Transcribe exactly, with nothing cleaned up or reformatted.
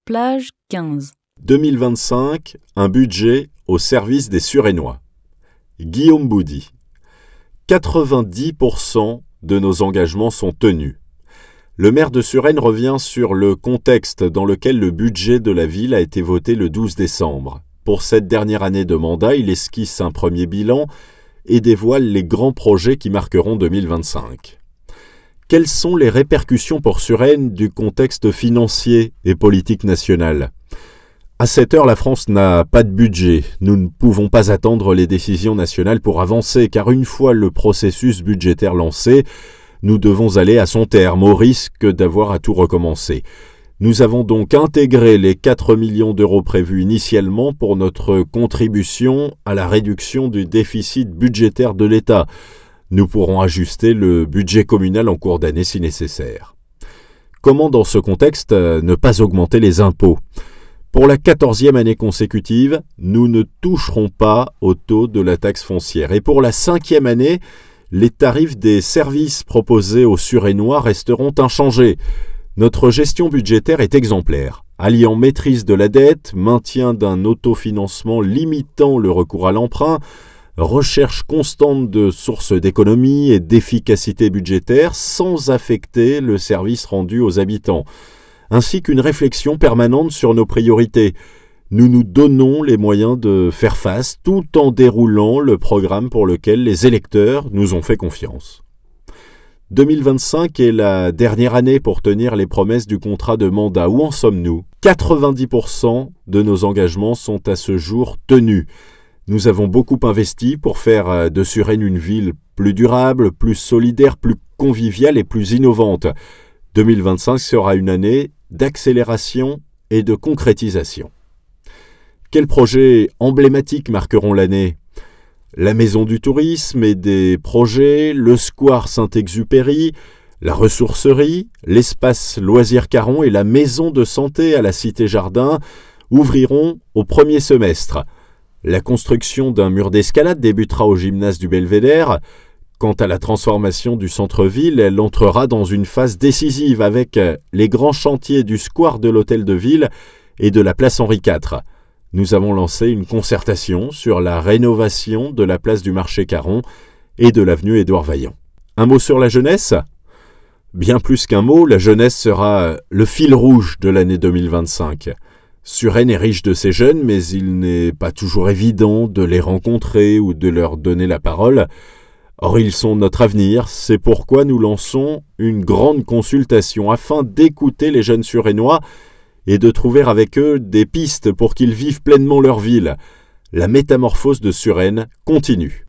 Plage quinze. deux mille vingt-cinq, un budget au service des Suresnois. Guillaume Boudy. quatre-vingt-dix pour cent de nos engagements sont tenus. Le maire de Suresnes revient sur le contexte dans lequel le budget de la ville a été voté le douze décembre. Pour cette dernière année de mandat, il esquisse un premier bilan et dévoile les grands projets qui marqueront deux mille vingt-cinq. Quelles sont les répercussions pour Suresnes du contexte financier et politique national ? À cette heure, la France n'a pas de budget. Nous ne pouvons pas attendre les décisions nationales pour avancer, car une fois le processus budgétaire lancé, nous devons aller à son terme, au risque d'avoir à tout recommencer. Nous avons donc intégré les quatre millions d'euros prévus initialement pour notre contribution à la réduction du déficit budgétaire de l'État. Nous pourrons ajuster le budget communal en cours d'année si nécessaire. Comment, dans ce contexte, ne pas augmenter les impôts ? Pour la quatorzième année consécutive, nous ne toucherons pas au taux de la taxe foncière. Et pour la cinquième année, les tarifs des services proposés aux Suresnois resteront inchangés. Notre gestion budgétaire est exemplaire, alliant maîtrise de la dette, maintien d'un autofinancement limitant le recours à l'emprunt, recherche constante de sources d'économie et d'efficacité budgétaire sans affecter le service rendu aux habitants, ainsi qu'une réflexion permanente sur nos priorités. Nous nous donnons les moyens de faire face tout en déroulant le programme pour lequel les électeurs nous ont fait confiance. deux mille vingt-cinq est la dernière année pour tenir les promesses du contrat de mandat. Où en sommes-nous ? quatre-vingt-dix pour cent de nos engagements sont à ce jour tenus. Nous avons beaucoup investi pour faire de Suresnes une ville plus durable, plus solidaire, plus conviviale et plus innovante. deux mille vingt-cinq sera une année d'accélération et de concrétisation. Quels projets emblématiques marqueront l'année ? La Maison du Tourisme et des projets, le Square Saint-Exupéry, la ressourcerie, l'espace Loisirs Caron et la Maison de Santé à la Cité Jardin ouvriront au premier semestre. La construction d'un mur d'escalade débutera au gymnase du Belvédère. Quant à la transformation du centre-ville, elle entrera dans une phase décisive avec les grands chantiers du square de l'Hôtel de Ville et de la place Henri quatre. Nous avons lancé une concertation sur la rénovation de la place du Marché Caron et de l'avenue Édouard Vaillant. Un mot sur la jeunesse ? Bien plus qu'un mot, la jeunesse sera le fil rouge de l'année deux mille vingt-cinq. Suresnes est riche de ces jeunes, mais il n'est pas toujours évident de les rencontrer ou de leur donner la parole. Or, ils sont notre avenir, c'est pourquoi nous lançons une grande consultation afin d'écouter les jeunes Suresnois et de trouver avec eux des pistes pour qu'ils vivent pleinement leur ville. La métamorphose de Suresnes continue.